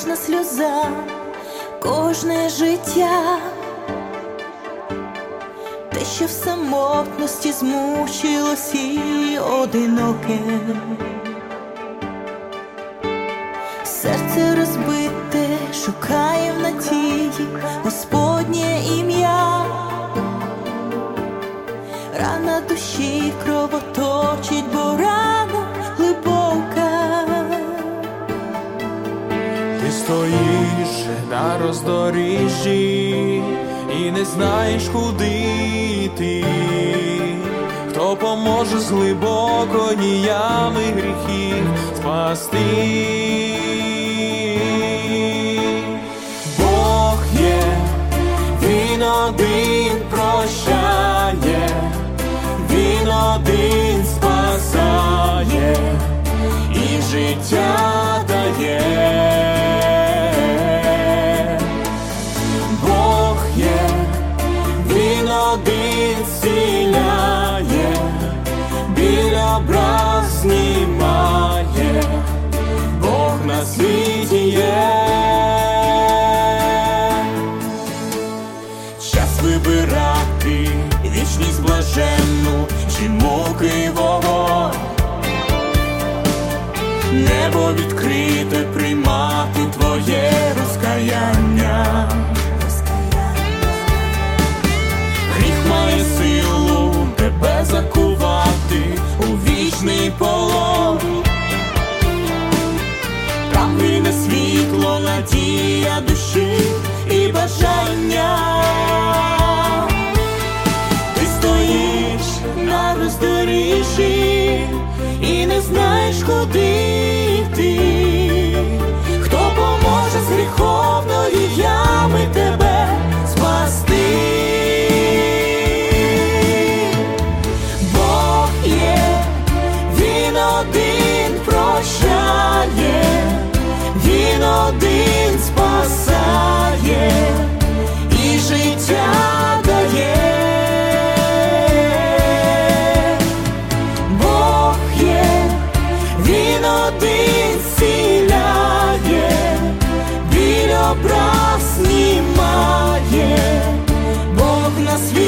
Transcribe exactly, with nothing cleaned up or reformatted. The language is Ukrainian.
кожна сльоза, кожне життя, те, що в самотності змучилось і одиноке, серце розбите, шукає в надії Господнє ім'я, рана душі кровоточить, бо рана глибока. Ти стоїш на роздоріжжі і не знаєш, куди йти. Хто поможе з глибокої ями гріхів спасти? Бог є, Він один прощає, Він один спасає і життя дає. Бог є, Він один зціляє, біль образ знімає, Бог на світі є. Час вибирати вічність блаженну чи муки вогонь, небо відкрите, приймати твоє розкаяння. Гріх має силу тебе закувати у вічний полон. Там гине світло, надія душі і бажання. Ти стоїш на роздоріжжі і не знаєш, куди йти. Хто поможе з гріховної ями тебе спасти? Бог є, Він один прощає, Він один спасає і життя дає. Бог є, Він один зціляє, біль образ знімає, Бог на світі